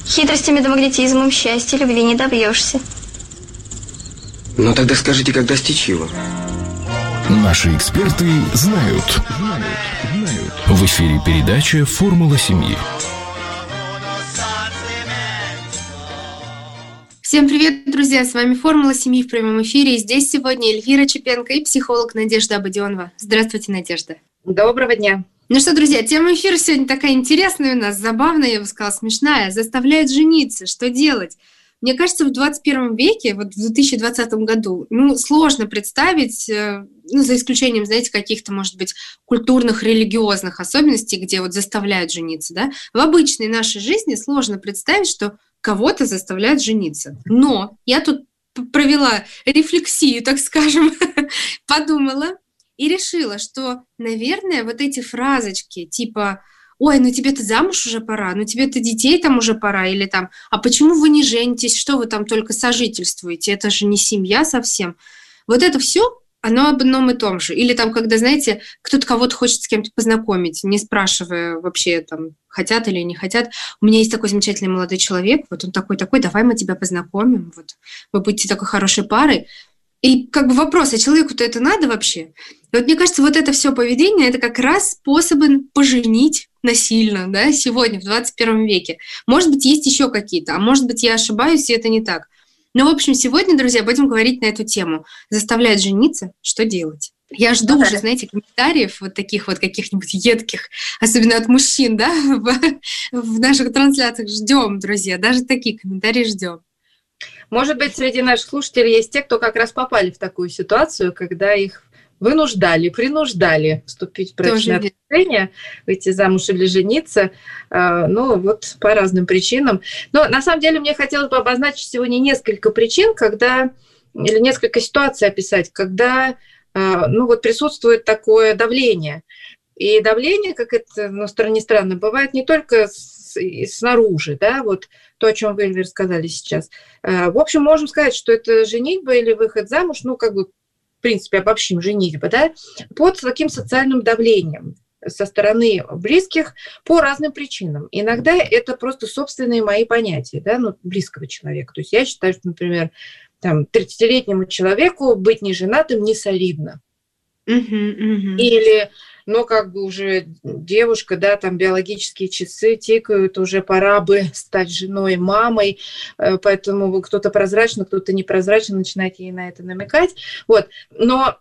Хитростями да магнетизмом счастья, любви не добьешься. Ну тогда скажите, как достичь его? Наши эксперты знают. В эфире передача «Формула семьи». Всем привет, друзья! С вами «Формула семьи» в прямом эфире. И здесь сегодня Эльвира Чепенко и психолог Надежда Абадионова. Здравствуйте, Надежда. Доброго дня. Ну что, друзья, тема эфира сегодня такая интересная у нас, забавная, я бы сказала, смешная. Заставляет жениться. Что делать? Мне кажется, в 21 веке, вот в 2020 году, сложно представить, за исключением, знаете, каких-то, может быть, культурных, религиозных особенностей, где вот заставляют жениться, да, в обычной нашей жизни сложно представить, что кого-то заставляют жениться. Но я тут провела рефлексию, так скажем, подумала и решила, что, наверное, вот эти фразочки типа «Ой, ну тебе-то замуж уже пора, ну тебе-то детей там уже пора», или там «А почему вы не женитесь, что вы там только сожительствуете, это же не семья совсем». Вот это все, оно об одном и том же. Или там, когда, знаете, кто-то кого-то хочет с кем-то познакомить, не спрашивая вообще, там, хотят или не хотят. У меня есть такой замечательный молодой человек, вот он такой, давай мы тебя познакомим, вот вы будете такой хорошей парой. И как бы вопрос, а человеку-то это надо вообще? И вот мне кажется, вот это все поведение, это как раз способы поженить насильно, да, сегодня, в 21 веке. Может быть, есть еще какие-то, а может быть, я ошибаюсь, и это не так. Но, в общем, сегодня, друзья, будем говорить на эту тему. Заставляют жениться, что делать? Я жду уже, знаете, комментариев вот таких вот каких-нибудь едких, особенно от мужчин, да, в наших трансляциях. Ждем, друзья, даже такие комментарии ждем. Может быть, среди наших слушателей есть те, кто как раз попали в такую ситуацию, когда их принуждали вступить в брачные отношения, выйти замуж или жениться, вот по разным причинам. Но на самом деле мне хотелось бы обозначить сегодня несколько причин, или несколько ситуаций описать, когда присутствует такое давление. И давление, как это, не странно, бывает не только снаружи, да, вот то, о чем вы, Эльвира, сказали сейчас. В общем, можем сказать, что это женитьба или выход замуж, в принципе, обобщим, женитьба, да, под таким социальным давлением со стороны близких по разным причинам. Иногда это просто собственные мои понятия, да, близкого человека. То есть я считаю, что, например, 30-летнему человеку быть неженатым не солидно. Или уже девушка, да, там биологические часы тикают, уже пора бы стать женой, мамой, поэтому кто-то прозрачно, кто-то непрозрачно начинает ей на это намекать. Вот. Но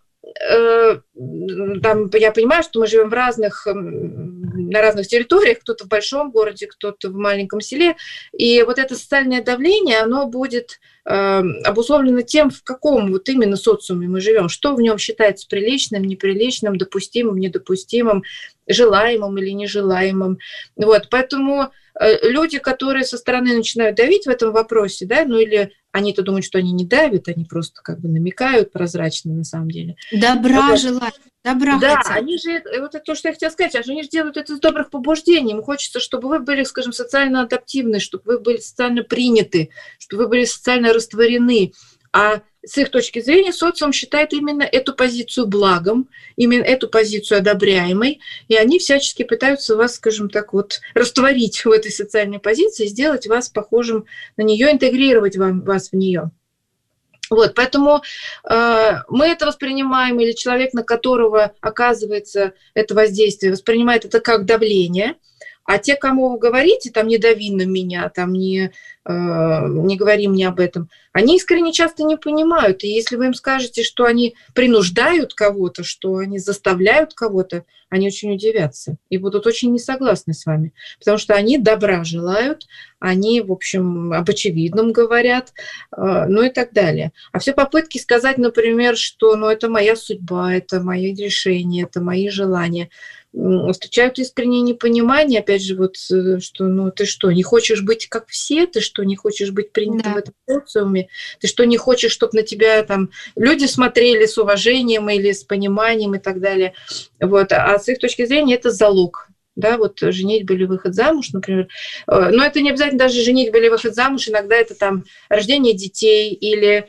я понимаю, что мы живем на разных территориях, кто-то в большом городе, кто-то в маленьком селе, и вот это социальное давление, оно будет обусловлено тем, в каком вот именно социуме мы живем, что в нем считается приличным, неприличным, допустимым, недопустимым, желаемым или нежелаемым. Вот, поэтому люди, которые со стороны начинают давить в этом вопросе, да, или они-то думают, что они не давят, они просто намекают прозрачно на самом деле. Добра желают, добра да, хотят. Они же, вот это то, что я хотела сказать, они же делают это из добрых побуждений. Им хочется, чтобы вы были, скажем, социально адаптивны, чтобы вы были социально приняты, чтобы вы были социально растворены. А с их точки зрения социум считает именно эту позицию благом, именно эту позицию одобряемой, и они всячески пытаются вас, скажем так, растворить в этой социальной позиции, сделать вас похожим на нее, интегрировать вас в нее. Вот, поэтому мы это воспринимаем, или человек, на которого оказывается это воздействие, воспринимает это как давление. А те, кому вы говорите, не дави на меня, не говори мне об этом, они искренне часто не понимают. И если вы им скажете, что они принуждают кого-то, что они заставляют кого-то, они очень удивятся и будут очень не согласны с вами. Потому что они добра желают, они, в общем, об очевидном говорят, и так далее. А все попытки сказать, например, что это моя судьба, это мои решения, это мои желания, встречают искреннее непонимание, опять же, что ты что, не хочешь быть как все, ты что, не хочешь быть принятым в этом социуме, ты что, не хочешь, чтобы на тебя люди смотрели с уважением или с пониманием и так далее. Вот. А с их точки зрения это залог. Да, женитьба или выход замуж, например. Но это не обязательно даже женитьба или выход замуж, иногда это рождение детей или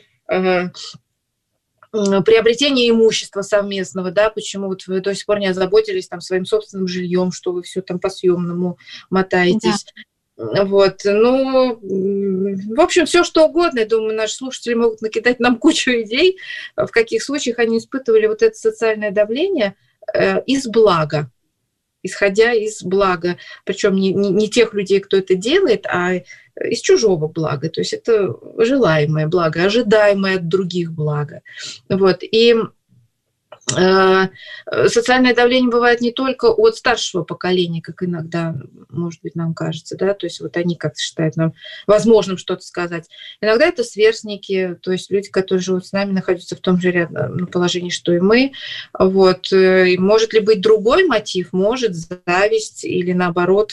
приобретение имущества совместного, да, почему вы до сих пор не озаботились своим собственным жильем, что вы все по съемному мотаетесь. Вот, ну, в общем, все что угодно. Я думаю, наши слушатели могут накидать нам кучу идей, в каких случаях они испытывали вот это социальное давление из блага, исходя из блага. Причем не тех людей, кто это делает, а из чужого блага. То есть это желаемое благо, ожидаемое от других благо. Вот, и социальное давление бывает не только от старшего поколения, как иногда, может быть, нам кажется, да, то есть вот они как-то считают нам возможным что-то сказать. Иногда это сверстники, то есть люди, которые живут с нами, находятся в том же положении, что и мы. Вот. И может ли быть другой мотив? Может, зависть или наоборот,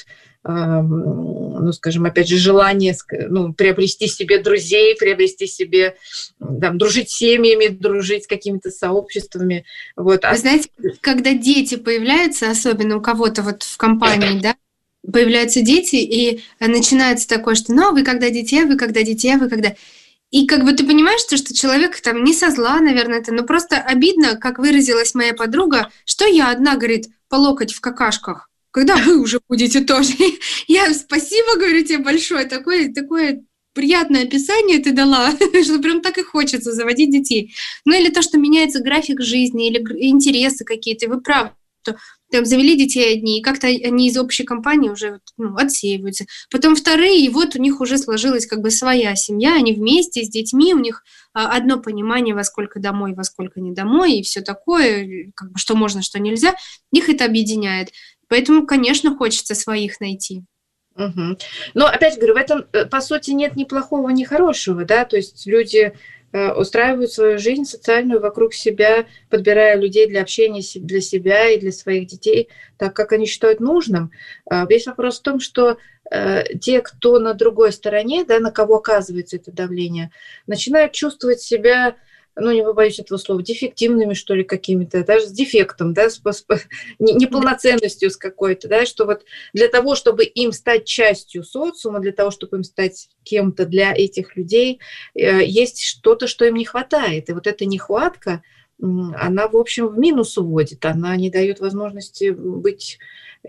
ну, скажем, опять же, желание приобрести себе друзей, приобрести себе, там, дружить с семьями, дружить с какими-то сообществами. Вот. Вы знаете, когда дети появляются, особенно у кого-то вот в компании, да, появляются дети, и начинается такое, что ну, вы когда детей, вы когда детей, вы когда... И как бы ты понимаешь, что человек там не со зла, наверное, это, но просто обидно, как выразилась моя подруга, что я одна, говорит, по локоть в какашках. Когда вы уже будете тоже. Я спасибо, говорю тебе большое, такое приятное описание ты дала, что прям так и хочется заводить детей. Ну или то, что меняется график жизни, или интересы какие-то, вы правы, что там завели детей одни, и как-то они из общей компании уже отсеиваются. Потом вторые, и вот у них уже сложилась как бы своя семья, они вместе с детьми, у них одно понимание, во сколько домой, во сколько не домой, и все такое, как бы что можно, что нельзя, их это объединяет. Поэтому, конечно, хочется своих найти. Угу. Но, опять говорю, в этом, по сути, нет ни плохого, ни хорошего, да, то есть люди устраивают свою жизнь социальную вокруг себя, подбирая людей для общения для себя и для своих детей, так как они считают нужным. Весь вопрос в том, что те, кто на другой стороне, да, на кого оказывается это давление, начинают чувствовать себя, ну, не побоюсь этого слова, дефективными, что ли, какими-то, даже с дефектом, да, с неполноценностью с какой-то, да, что вот для того, чтобы им стать частью социума, для того, чтобы им стать кем-то для этих людей, есть что-то, что им не хватает. И вот эта нехватка, она, в общем, в минус уводит, она не дает возможности быть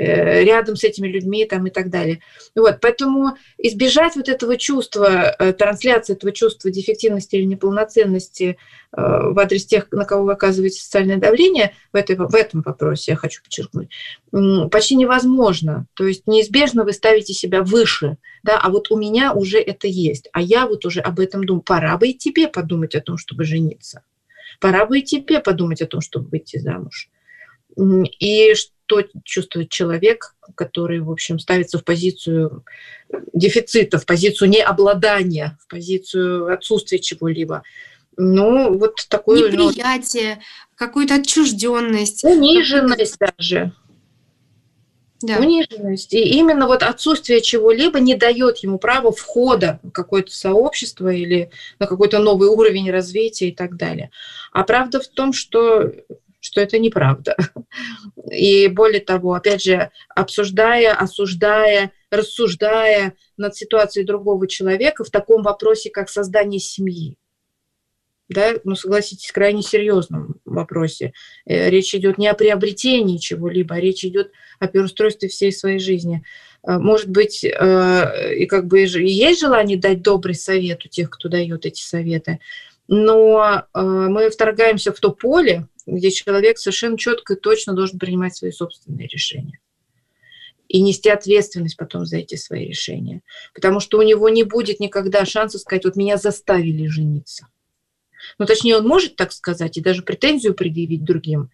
рядом с этими людьми там, и так далее. Вот, поэтому избежать вот этого чувства, трансляции этого чувства дефективности или неполноценности в адрес тех, на кого вы оказываете социальное давление, в этом вопросе я хочу подчеркнуть, почти невозможно. То есть неизбежно вы ставите себя выше, да, а вот у меня уже это есть, а я вот уже об этом думаю. Пора бы и тебе подумать о том, чтобы жениться. Пора бы и тебе подумать о том, чтобы выйти замуж. И что чувствует человек, который, в общем, ставится в позицию дефицита, в позицию необладания, в позицию отсутствия чего-либо. Ну, вот такое... Неприятие, какую-то отчужденность. Униженность даже. Да. Униженность. И именно вот отсутствие чего-либо не дает ему права входа в какое-то сообщество или на какой-то новый уровень развития и так далее. А правда в том, что это неправда. И более того, опять же, обсуждая, осуждая, рассуждая над ситуацией другого человека в таком вопросе, как создание семьи, да, ну, согласитесь, крайне серьезном вопросе. Речь идет не о приобретении чего-либо, а речь идет о переустройстве всей своей жизни. Может быть, и как бы и есть желание дать добрый совет у тех, кто дает эти советы, но мы вторгаемся в то поле, где человек совершенно четко и точно должен принимать свои собственные решения и нести ответственность потом за эти свои решения. Потому что у него не будет никогда шанса сказать, вот меня заставили жениться. Ну, точнее, он может так сказать и даже претензию предъявить другим,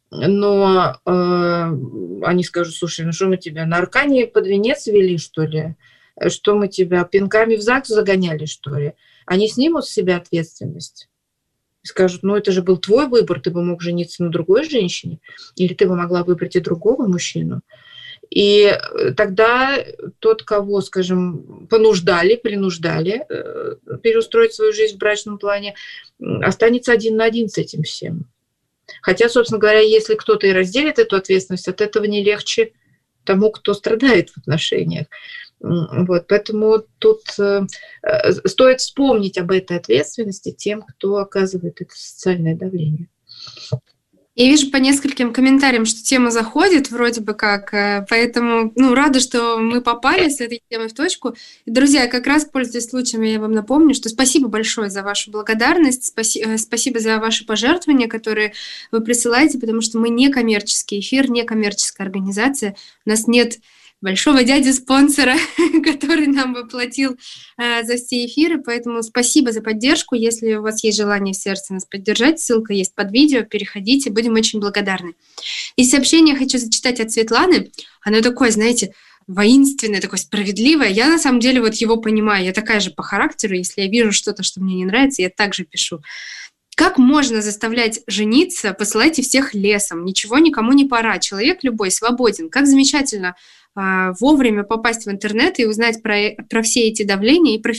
но они скажут, слушай, ну что мы тебя на аркане под венец вели, что ли? Что мы тебя пинками в ЗАГС загоняли, что ли? Они снимут с себя ответственность. Скажут, ну это же был твой выбор, ты бы мог жениться на другой женщине, или ты бы могла выбрать и другого мужчину. И тогда тот, кого, скажем, принуждали переустроить свою жизнь в брачном плане, останется один на один с этим всем. Хотя, собственно говоря, если кто-то и разделит эту ответственность, от этого не легче тому, кто страдает в отношениях. Вот, поэтому тут стоит вспомнить об этой ответственности тем, кто оказывает это социальное давление. Я вижу по нескольким комментариям, что тема заходит вроде бы как, поэтому рада, что мы попали с этой темой в точку. И, друзья, как раз, пользуясь случаем, я вам напомню, что спасибо большое за вашу благодарность, спасибо за ваши пожертвования, которые вы присылаете, потому что мы не коммерческий эфир, не коммерческая организация, у нас нет большого дяди-спонсора, который нам бы платил за все эфиры, поэтому спасибо за поддержку. Если у вас есть желание в сердце нас поддержать, ссылка есть под видео, переходите, будем очень благодарны. И сообщение хочу зачитать от Светланы. Оно такое, знаете, воинственное, такое справедливое. Я на самом деле вот его понимаю, я такая же по характеру, если я вижу что-то, что мне не нравится, я также пишу. Как можно заставлять жениться? Посылайте всех лесом, ничего никому не пора, человек любой свободен. Как замечательно вовремя попасть в интернет и узнать про все эти давления и про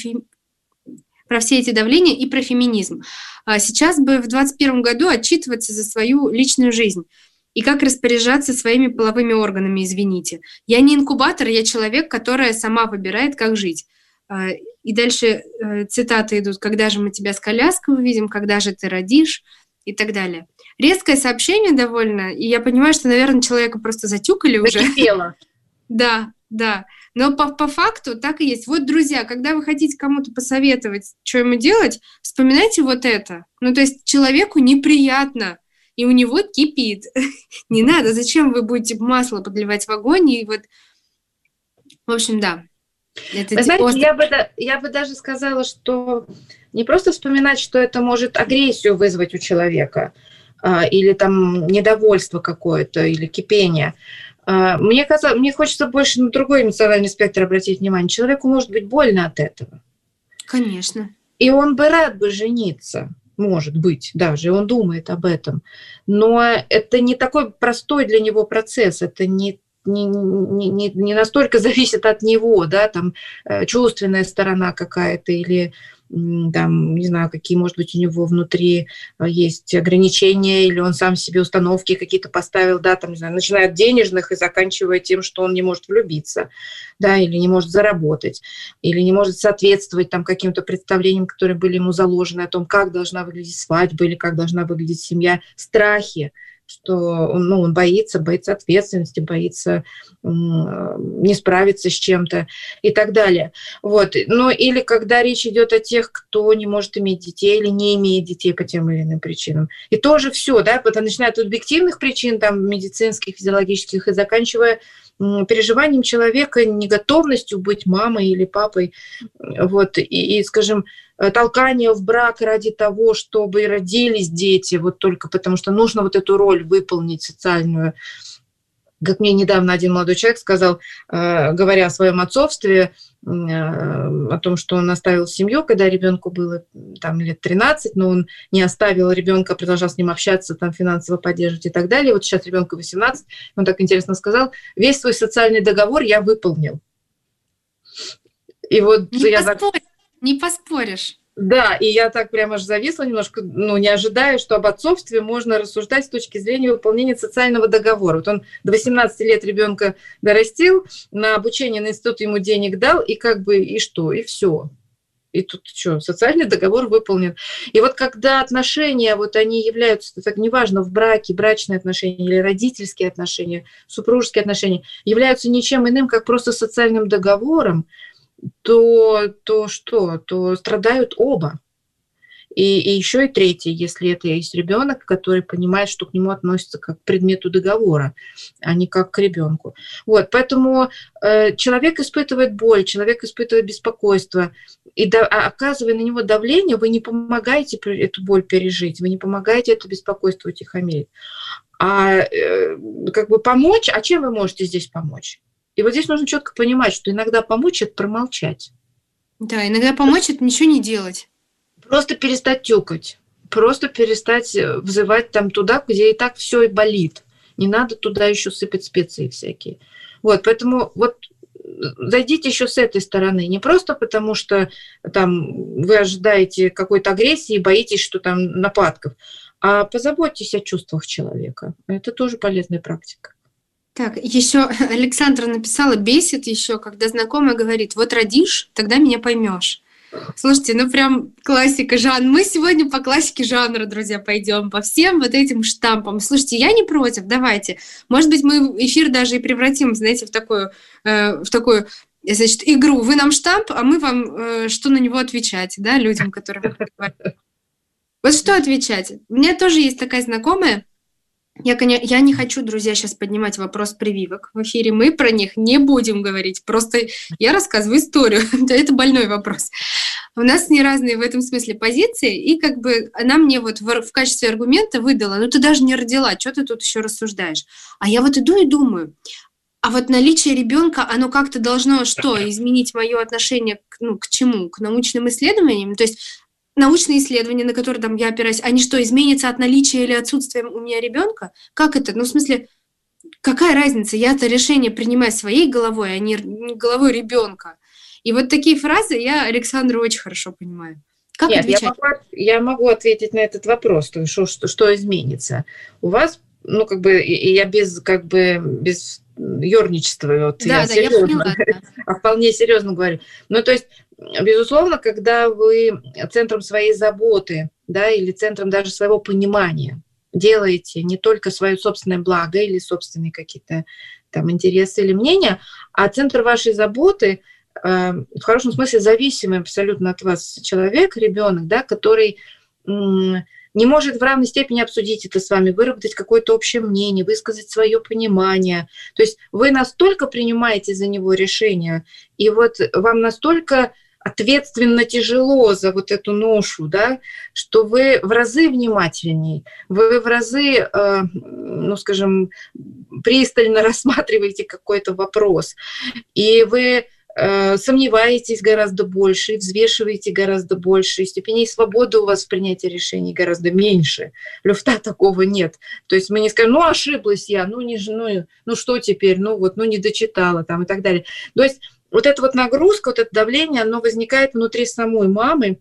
все эти давления и про феминизм. Сейчас бы в 2021 году отчитываться за свою личную жизнь и как распоряжаться своими половыми органами, извините. Я не инкубатор, я человек, который сама выбирает, как жить. И дальше цитаты идут: «Когда же мы тебя с коляской увидим? Когда же ты родишь?» и так далее. Резкое сообщение довольно, и я понимаю, что, наверное, человека просто затюкали уже. Закипело. Да. Но по факту так и есть. Вот, друзья, когда вы хотите кому-то посоветовать, что ему делать, вспоминайте вот это. То есть человеку неприятно, и у него кипит. Не надо, зачем вы будете масло подливать в огонь? И вот, в общем, да. Вы знаете, я бы даже сказала, что не просто вспоминать, что это может агрессию вызвать у человека, или там недовольство какое-то, или кипение. Мне хочется больше на другой эмоциональный спектр обратить внимание. Человеку может быть больно от этого. Конечно. И он бы рад бы жениться, может быть, даже, он думает об этом. Но это не такой простой для него процесс, это не настолько зависит от него, да, там чувственная сторона какая-то или там, не знаю, какие, может быть, у него внутри есть ограничения, или он сам себе установки какие-то поставил, да, там, не знаю, начиная от денежных и заканчивая тем, что он не может влюбиться, да, или не может заработать, или не может соответствовать там каким-то представлениям, которые были ему заложены о том, как должна выглядеть свадьба или как должна выглядеть семья, страхи, что он боится ответственности, боится не справиться с чем-то и так далее. Вот. Или когда речь идет о тех, кто не может иметь детей или не имеет детей по тем или иным причинам. И тоже все, да, начиная от объективных причин, там, медицинских, физиологических, и заканчивая переживанием человека, неготовностью быть мамой или папой, вот, и, скажем, толкание в брак ради того, чтобы родились дети, вот только потому что нужно вот эту роль выполнить социальную. Как мне недавно один молодой человек сказал, говоря о своем отцовстве, о том, что он оставил семью, когда ребенку было там лет 13, но он не оставил ребенка, продолжал с ним общаться, там финансово поддерживать и так далее. Вот сейчас ребенку 18, он так интересно сказал: весь свой социальный договор я выполнил. И вот Не поспоришь. Да, и я так прямо аж зависла немножко, не ожидая, что об отцовстве можно рассуждать с точки зрения выполнения социального договора. Вот он до 18 лет ребенка дорастил, на обучение на институт ему денег дал, и и что, и все. И тут что, социальный договор выполнен. И вот когда отношения, вот они являются, так неважно, в браке, брачные отношения или родительские отношения, супружеские отношения, являются ничем иным, как просто социальным договором, то страдают оба. И еще и третий, если это есть ребенок, который понимает, что к нему относятся как к предмету договора, а не как к ребенку. Вот, поэтому человек испытывает боль, человек испытывает беспокойство, и оказывая на него давление, вы не помогаете эту боль пережить, вы не помогаете это беспокойство утихомирить. А помочь, а чем вы можете здесь помочь? И вот здесь нужно четко понимать, что иногда помочь – это промолчать. Да, иногда помочь – это ничего не делать. Просто перестать тюкать, просто перестать взывать там туда, где и так все и болит. Не надо туда еще сыпать специи всякие. Вот, поэтому вот зайдите еще с этой стороны. Не просто потому, что там вы ожидаете какой-то агрессии и боитесь, что там нападков, а позаботьтесь о чувствах человека. Это тоже полезная практика. Так, еще Александра написала: бесит еще, когда знакомая говорит: вот родишь, тогда меня поймешь. Слушайте, ну прям классика жанра. Мы сегодня по классике жанра, друзья, пойдем, по всем вот этим штампам. Слушайте, я не против, давайте. Может быть, мы эфир даже и превратим, знаете, в такую, значит, игру. Вы нам штамп, а мы вам что на него отвечать, да, людям, которые... Вот что отвечать? У меня тоже есть такая знакомая. Я не хочу, друзья, сейчас поднимать вопрос прививок в эфире. Мы про них не будем говорить. Просто я рассказываю историю. Это больной вопрос. У нас не разные в этом смысле позиции. И как бы она мне вот в качестве аргумента выдала: ну ты даже не родила, что ты тут еще рассуждаешь? А я вот иду и думаю, а вот наличие ребенка, оно как-то должно что? Изменить мое отношение к чему? К научным исследованиям? То есть научные исследования, на которые там я опираюсь, они что, изменятся от наличия или отсутствия у меня ребенка? Как это? Ну, в смысле, какая разница? Я-то решение принимаю своей головой, а не головой ребенка. И вот такие фразы я Александру очень хорошо понимаю. Как Нет, отвечать? Я могу ответить на этот вопрос, то есть что изменится. У вас, ну, как бы, и я без ёрничества, вот Да, я да, я серьезно, поняла. Да. вполне серьезно говорю. Ну, то есть, безусловно, когда вы центром своей заботы, да, или центром даже своего понимания делаете не только свое собственное благо или собственные какие-то там интересы или мнения, а центр вашей заботы в хорошем смысле зависимый абсолютно от вас человек, ребенок, да, который не может в равной степени обсудить это с вами, выработать какое-то общее мнение, высказать свое понимание. То есть вы настолько принимаете за него решение, и вот вам настолько ответственно тяжело за вот эту ношу, да, что вы в разы внимательней, вы в разы, ну, скажем, пристально рассматриваете какой-то вопрос, и вы сомневаетесь гораздо больше, взвешиваете гораздо больше, и степеней свободы у вас в принятии решений гораздо меньше. Люфта такого нет. То есть мы не скажем, ну, ошиблась я, ну что теперь, ну, не дочитала там и так далее. То есть вот эта вот нагрузка, вот это давление, оно возникает внутри самой мамы,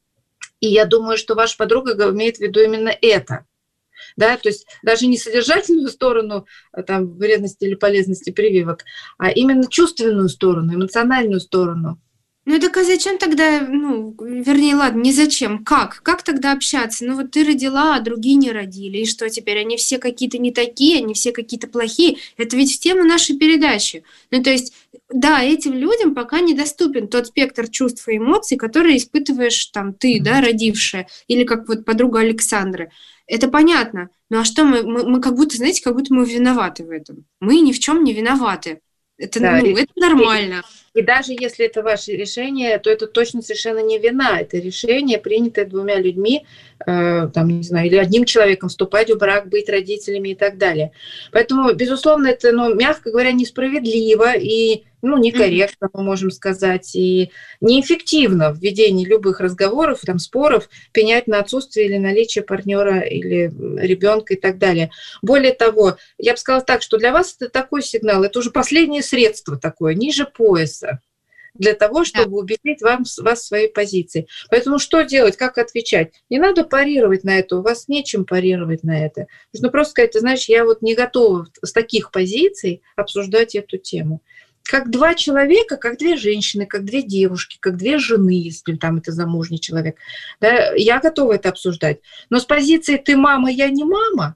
и я думаю, что ваша подруга имеет в виду именно это. Да, то есть даже не содержательную сторону там, вредности или полезности прививок, а именно чувственную сторону, эмоциональную сторону. Ну так а зачем тогда, вернее, ладно, не зачем, как тогда общаться? Ну вот ты родила, а другие не родили, и что теперь, они все какие-то не такие, они все какие-то плохие? Это ведь в тему нашей передачи. Ну то есть, да, этим людям пока недоступен тот спектр чувств и эмоций, которые испытываешь там ты, да, родившая, или как вот подруга Александры. Это понятно, ну а что мы как будто, знаете, как будто мы виноваты в этом. Мы ни в чем не виноваты. Это, да, это нормально. И даже если это ваше решение, то это точно совершенно не вина. Это решение, принятое двумя людьми, там, не знаю, или одним человеком, вступать в брак, быть родителями и так далее. Поэтому, безусловно, это, мягко говоря, несправедливо и некорректно, мы можем сказать, и неэффективно в ведении любых разговоров, там, споров, пенять на отсутствие или наличие партнера или ребенка и так далее. Более того, я бы сказала так, что для вас это такой сигнал, это уже последнее средство такое, ниже пояса, для того, чтобы убедить вас в своей позиции. Поэтому что делать, как отвечать? Не надо парировать на это, у вас нечем парировать на это. Нужно просто сказать, ты знаешь, я вот не готова с таких позиций обсуждать эту тему. Как два человека, как две женщины, как две девушки, как две жены, если там это замужний человек. Да, я готова это обсуждать. Но с позиции «ты мама, я не мама»,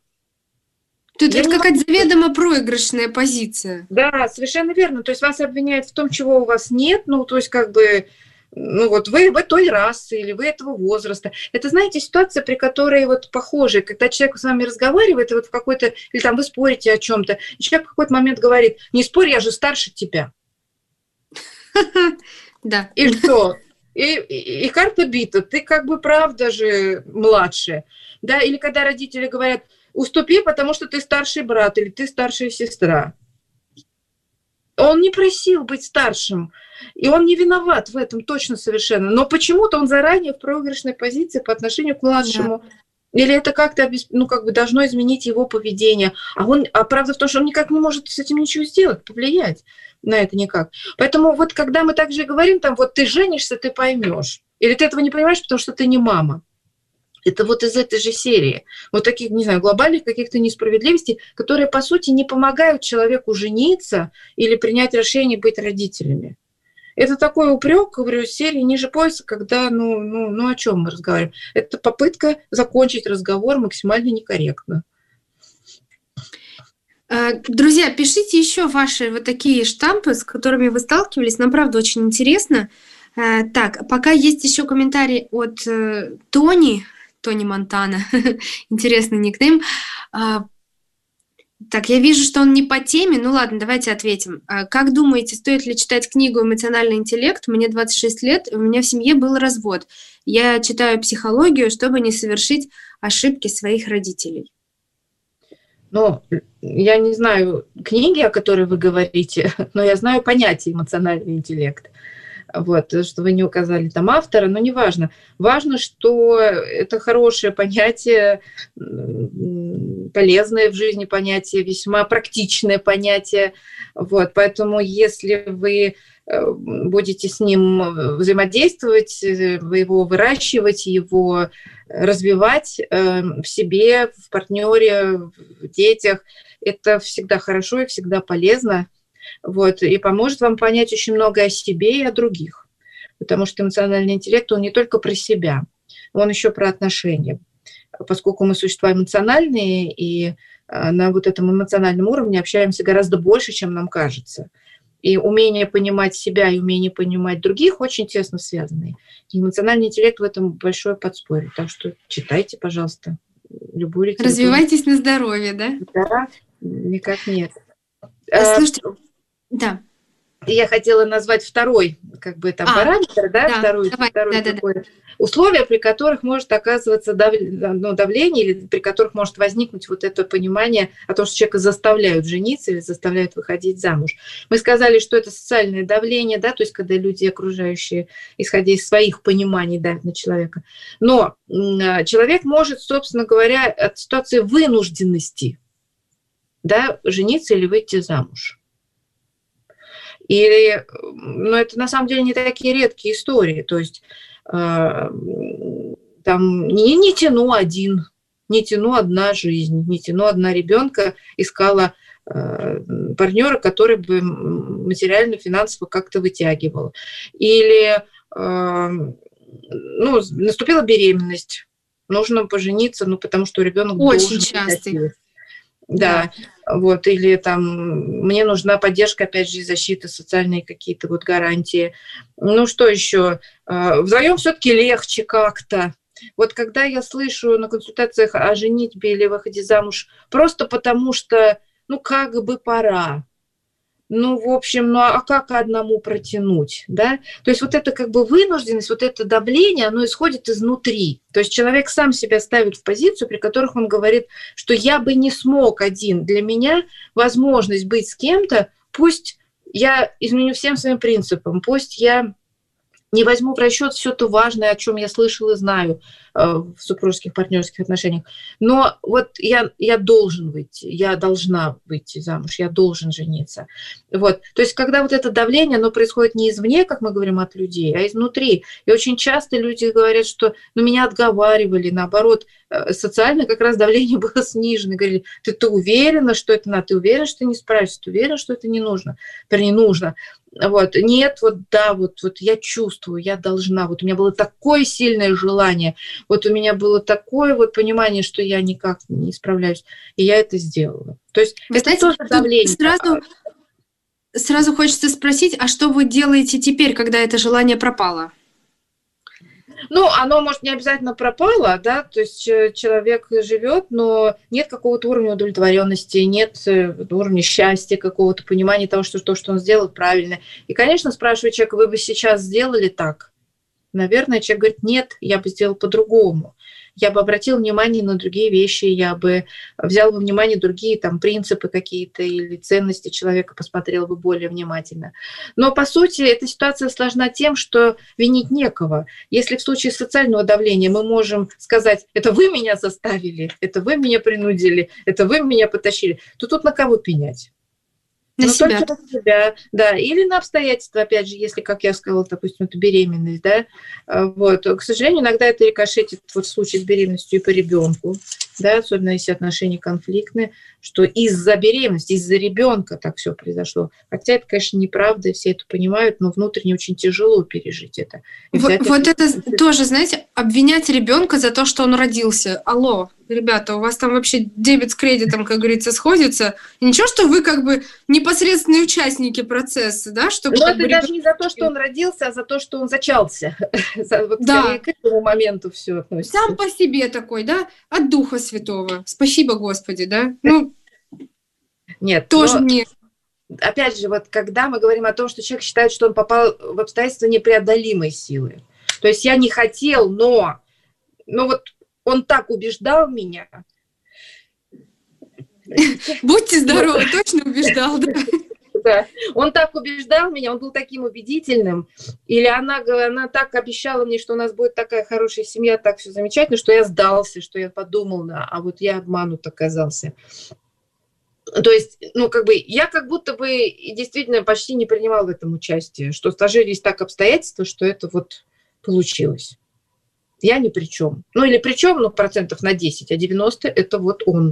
тут это какая-то заведомо проигрышная позиция. Да, совершенно верно. То есть вас обвиняют в том, чего у вас нет, то есть как бы, вот вы той расы или вы этого возраста. Это, знаете, ситуация, при которой вот похожая, когда человек с вами разговаривает, и вот в какой-то, или там вы спорите о чем-то, и человек в какой-то момент говорит, не спорь, я же старше тебя. Да. И что? И карта бита, ты как бы правда же младше. Да, или когда родители говорят, уступи, потому что ты старший брат или ты старшая сестра. Он не просил быть старшим, и он не виноват в этом точно совершенно. Но почему-то он заранее в проигрышной позиции по отношению к младшему. Да. Или это как-то должно изменить его поведение. А правда в том, что он никак не может с этим ничего сделать, повлиять на это никак. Поэтому вот когда мы также говорим, там, вот ты женишься, ты поймешь. Или ты этого не понимаешь, потому что ты не мама. Это вот из этой же серии. Вот таких, не знаю, глобальных каких-то несправедливостей, которые, по сути, не помогают человеку жениться или принять решение быть родителями. Это такой упрек, говорю, из серии ниже пояса, когда, о чем мы разговариваем? Это попытка закончить разговор максимально некорректно. Друзья, пишите еще ваши вот такие штампы, с которыми вы сталкивались. Нам, правда, очень интересно. Так, пока есть еще комментарий от Тони Монтана. Интересный никнейм. Так, я вижу, что он не по теме. Ну ладно, давайте ответим. Как думаете, стоит ли читать книгу «Эмоциональный интеллект»? Мне 26 лет, у меня в семье был развод. Я читаю психологию, чтобы не совершить ошибки своих родителей. Ну, я не знаю книги, о которой вы говорите, но я знаю понятие «эмоциональный интеллект». Вот, что вы не указали там автора, но неважно. Важно, что это хорошее понятие, полезное в жизни понятие, весьма практичное понятие. Вот, поэтому если вы будете с ним взаимодействовать, вы его выращивать, его развивать в себе, в партнере, в детях, это всегда хорошо и всегда полезно. Вот, и поможет вам понять очень много о себе и о других. Потому что эмоциональный интеллект, он не только про себя, он еще про отношения. Поскольку мы существа эмоциональные, и на вот этом эмоциональном уровне общаемся гораздо больше, чем нам кажется. И умение понимать себя и умение понимать других очень тесно связаны. И эмоциональный интеллект в этом большое подспорье. Так что читайте, пожалуйста, любую литературу. Развивайтесь на здоровье, да? Да, никак нет. Слушайте, да. Я хотела назвать второй, параметр, да, второй такое условие, при которых может оказываться давление, или при которых может возникнуть вот это понимание о том, что человека заставляют жениться или заставляют выходить замуж. Мы сказали, что это социальное давление, да, то есть когда люди окружающие, исходя из своих пониманий, давят на человека. Но человек может, собственно говоря, от ситуации вынужденности, да, жениться или выйти замуж. Но это на самом деле не такие редкие истории. То есть там не тяну одна жизнь, не тяну одна ребенка, искала партнера, который бы материально, финансово как-то вытягивал. Или наступила беременность, нужно пожениться, потому что ребенок очень часто. Да, вот, или там мне нужна поддержка, опять же, защиты, социальные какие-то вот гарантии. Ну, что еще? Вдвоем все-таки легче как-то. Вот когда я слышу на консультациях о женитьбе или выходе замуж просто потому что, как бы пора. В общем, а как одному протянуть, да? То есть вот это вынужденность, вот это давление, оно исходит изнутри. То есть человек сам себя ставит в позицию, при которых он говорит, что я бы не смог один. Для меня возможность быть с кем-то, пусть я изменю всем своим принципам, пусть я не возьму в расчет все то важное, о чем я слышала и знаю в супружеских партнерских отношениях. Но вот я должен выйти, я должна выйти замуж, я должен жениться. Вот. То есть когда вот это давление, оно происходит не извне, как мы говорим, от людей, а изнутри. И очень часто люди говорят, что меня отговаривали, наоборот, социально как раз давление было снижено. Говорили, ты уверена, что это надо, ты уверена, что ты не справишься, ты уверена, что это не нужно, не нужно. Вот. Нет, вот я чувствую, я должна. Вот у меня было такое сильное желание, вот у меня было такое вот понимание, что я никак не справляюсь, и я это сделала. То есть вы знаете, тоже давление. Сразу хочется спросить, а что вы делаете теперь, когда это желание пропало? Оно, может, не обязательно пропало, да, то есть человек живет, но нет какого-то уровня удовлетворенности, нет уровня счастья, какого-то понимания того, что то, что он сделал, правильно. И, конечно, спрашиваю человека, вы бы сейчас сделали так? Наверное, человек говорит, нет, я бы сделал по-другому. Я бы обратил внимание на другие вещи, я бы взял во внимание другие там принципы какие-то или ценности человека, посмотрел бы более внимательно. Но, по сути, эта ситуация сложна тем, что винить некого. Если в случае социального давления мы можем сказать, это вы меня заставили, это вы меня принудили, это вы меня потащили, то тут на кого пенять? На себя. Только на себя, да, или на обстоятельства, опять же, если, как я сказала, допустим, это беременность, да, вот, к сожалению, иногда это рикошетит вот в случае с беременностью и по ребенку, да, особенно если отношения конфликтные, что из-за беременности, из-за ребенка так все произошло. Хотя это, конечно, неправда, и все это понимают, но внутренне очень тяжело пережить это. Вот это тоже, знаете, обвинять ребенка за то, что он родился. Алло, ребята, у вас там вообще дебет с кредитом, как говорится, сходится. И ничего, что вы как бы непосредственные участники процесса, да? Чтобы но это даже не за то, что он родился, а за то, что он зачался. Вот да. скорее к этому моменту все относится. Сам по себе такой, да? От Духа Святого. Спасибо, Господи, да? Ну, нет, тоже не... Опять же, вот когда мы говорим о том, что человек считает, что он попал в обстоятельства непреодолимой силы. То есть я не хотел, но вот он так убеждал меня. Будьте здоровы, точно убеждал, да? Да. Он так убеждал меня, он был таким убедительным. Или она так обещала мне, что у нас будет такая хорошая семья, так все замечательно, что я сдался, что я подумал, да, а вот я обманут оказался. То есть, я как будто бы действительно почти не принимал в этом участие, что сложились так обстоятельства, что это вот получилось. Я ни при чем. Или при чем, процентов на 10, а 90 это вот он.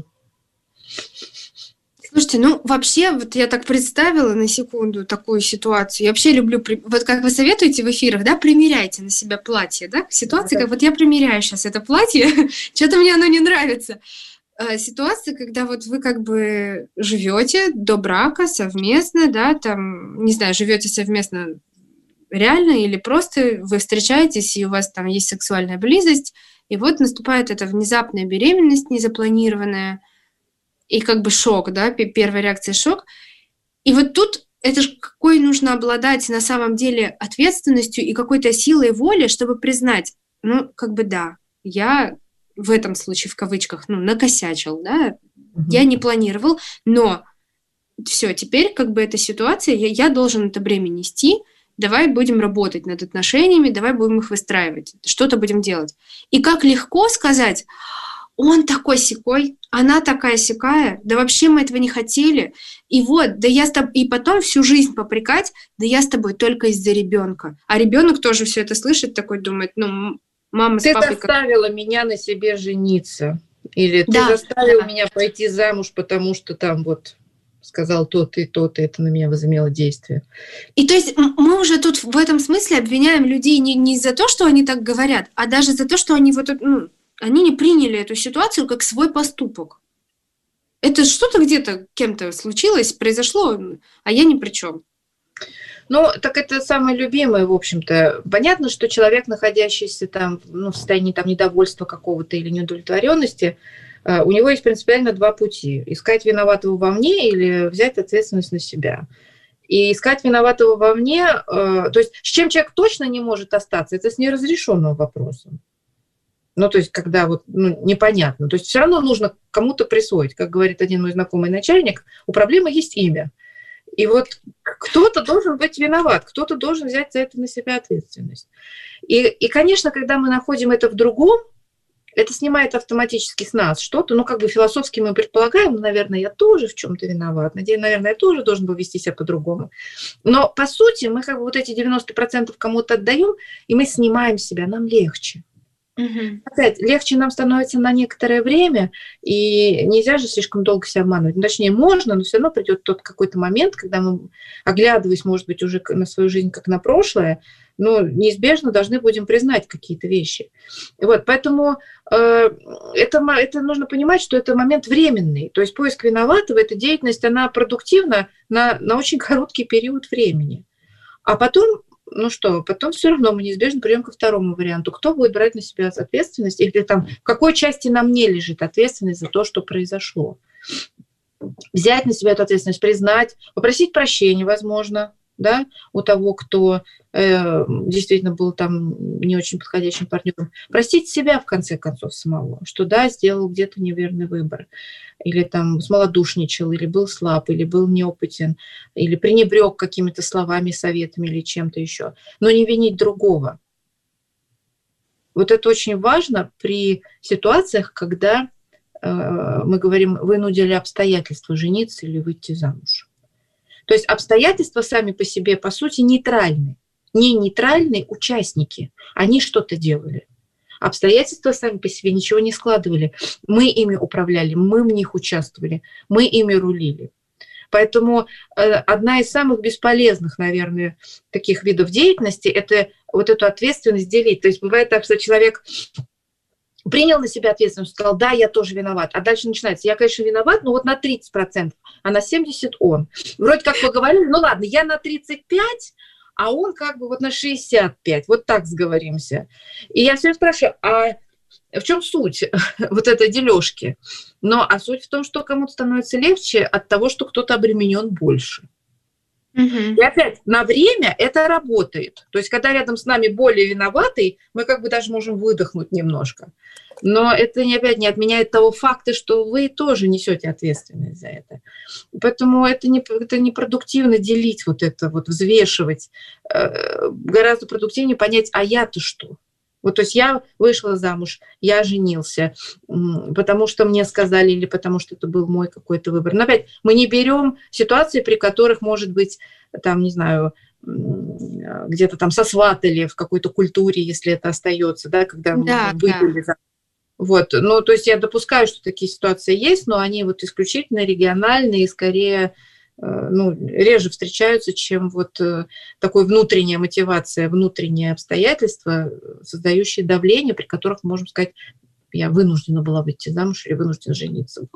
Слушайте, вообще, вот я так представила на секунду такую ситуацию. Я вообще люблю, вот как вы советуете в эфирах, да, примеряйте на себя платье, да, ситуация, как вот я примеряю сейчас это платье, что-то мне оно не нравится. Ситуация, когда вот вы как бы живете до брака совместно, да, там, не знаю, живете совместно реально или просто вы встречаетесь, и у вас там есть сексуальная близость, и вот наступает эта внезапная беременность незапланированная, и как бы шок, да, первая реакция шок. И вот тут это же какой нужно обладать на самом деле ответственностью и какой-то силой воли, чтобы признать, да, я в этом случае, в кавычках, накосячил, да, я не планировал, но все, теперь как бы эта ситуация, я должен это бремя нести, давай будем работать над отношениями, давай будем их выстраивать, что-то будем делать. И как легко сказать, он такой-сякой, она такая-сякая, да вообще мы этого не хотели, и вот, да я с тобой, и потом всю жизнь попрекать, да я с тобой только из-за ребенка. А ребенок тоже все это слышит, такой думает, мама с папой... Ты заставила меня на себе жениться, или ты заставил меня пойти замуж, потому что там вот сказал то-то и то-то, это на меня возымело действие. И то есть мы уже тут в этом смысле обвиняем людей не за то, что они так говорят, а даже за то, что они они не приняли эту ситуацию как свой поступок. Это что-то где-то кем-то случилось, произошло, а я ни при чем. Так это самое любимое, в общем-то. Понятно, что человек, находящийся там в состоянии там недовольства какого-то или неудовлетворенности, у него есть принципиально два пути. Искать виноватого вовне или взять ответственность на себя. И искать виноватого вовне, то есть с чем человек точно не может остаться, это с неразрешенным вопросом. То есть, когда непонятно. То есть, все равно нужно кому-то присвоить. Как говорит один мой знакомый начальник, у проблемы есть имя. И вот кто-то должен быть виноват, кто-то должен взять за это на себя ответственность. И, конечно, когда мы находим это в другом, это снимает автоматически с нас что-то. Философски мы предполагаем, наверное, я тоже в чем-то виноват. Наверное, я тоже должен был вести себя по-другому. Но, по сути, мы вот эти 90% кому-то отдаем, и мы снимаем себя, нам легче. Угу. Опять, легче нам становится на некоторое время, и нельзя же слишком долго себя обманывать. Точнее, можно, но все равно придет тот какой-то момент, когда мы, оглядываясь, может быть, уже на свою жизнь как на прошлое, неизбежно должны будем признать какие-то вещи. Вот, поэтому это нужно понимать, что это момент временный. То есть поиск виноватого, эта деятельность, она продуктивна на очень короткий период времени. А потом потом все равно мы неизбежно придем ко второму варианту. Кто будет брать на себя ответственность, или там в какой части на мне лежит ответственность за то, что произошло. Взять на себя эту ответственность, признать, попросить прощения, возможно, да, у того, кто действительно был там не очень подходящим партнером. Простить себя, в конце концов, самого, что да, сделал где-то неверный выбор, или там смолодушничал, или был слаб, или был неопытен, или пренебрег какими-то словами, советами или чем-то еще. Но не винить другого. Вот это очень важно при ситуациях, когда мы говорим, вынудили обстоятельства жениться или выйти замуж. То есть обстоятельства сами по себе, по сути, нейтральны. Не нейтральные участники, они что-то делали. Обстоятельства сами по себе ничего не складывали. Мы ими управляли, мы в них участвовали, мы ими рулили. Поэтому одна из самых бесполезных, наверное, таких видов деятельности – это вот эту ответственность делить. То есть бывает так, что человек принял на себя ответственность, сказал, да, я тоже виноват. А дальше начинается, я, конечно, виноват, но вот на 30%, а на 70% он. Вроде как поговорили, ну ладно, я на 35%, а он как бы вот на 65%. Вот так сговоримся. И я все спрашиваю, а в чем суть вот этой дележки? А суть в том, что кому-то становится легче от того, что кто-то обременен больше. И опять, на время это работает. То есть, когда рядом с нами более виноватый, мы как бы даже можем выдохнуть немножко. Но это опять не отменяет того факта, что вы тоже несете ответственность за это. Поэтому это непродуктивно делить вот это, вот взвешивать. Гораздо продуктивнее понять, а я-то что? Вот, то есть я вышла замуж, я женился, потому что мне сказали или потому что это был мой какой-то выбор. Но опять мы не берем ситуации, при которых, может быть, там, не знаю, где-то там сосватали в какой-то культуре, если это остается, да, когда мы выпили замуж. Вот, ну, то есть я допускаю, что такие ситуации есть, но они вот исключительно региональные и скорее реже встречаются, чем вот такой внутренняя мотивация, внутренние обстоятельства, создающие давление, при которых, можем сказать, я вынуждена была выйти замуж или вынуждена жениться.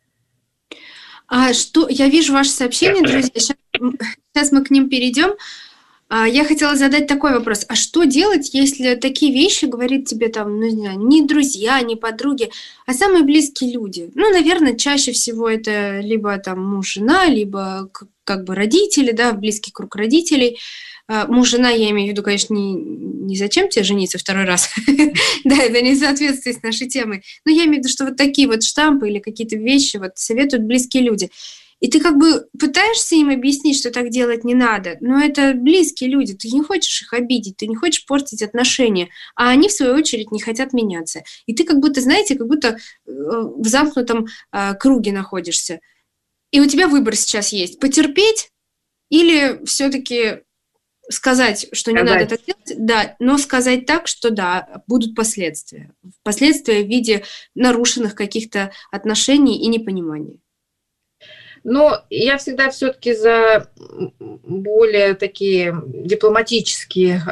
Я вижу ваши сообщения, друзья, сейчас мы к ним перейдем. Я хотела задать такой вопрос. А что делать, если такие вещи говорит тебе там, ну, не знаю, не друзья, не подруги, а самые близкие люди? Ну, наверное, чаще всего это либо там муж, жена, либо как бы родители, да, близкий круг родителей. Муж, жена, я имею в виду, конечно, не зачем тебе жениться второй раз. Да, это не соответствует с нашей темой. Но я имею в виду, что вот такие вот штампы или какие-то вещи вот советуют близкие люди. И ты как бы пытаешься им объяснить, что так делать не надо, но это близкие люди, ты не хочешь их обидеть, ты не хочешь портить отношения, а они, в свою очередь, не хотят меняться. И ты как будто, знаете, как будто в замкнутом круге находишься. И у тебя выбор сейчас есть: потерпеть или все-таки сказать, что не надо так делать, да, но сказать так, что да, будут последствия. Последствия в виде нарушенных каких-то отношений и непонимания. Но я всегда все-таки за более такие дипломатические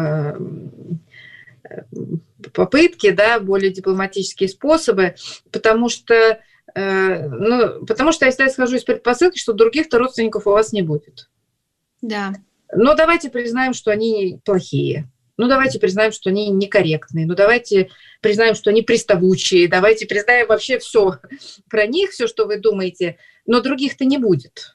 попытки, да, более дипломатические способы, потому что если я схожу из предпосылки, что других-то родственников у вас не будет. Да. Но давайте признаем, что они плохие. Давайте признаем, что они некорректные. Давайте признаем, что они приставучие. Давайте признаем вообще все про них, все, что вы думаете. Но других-то не будет.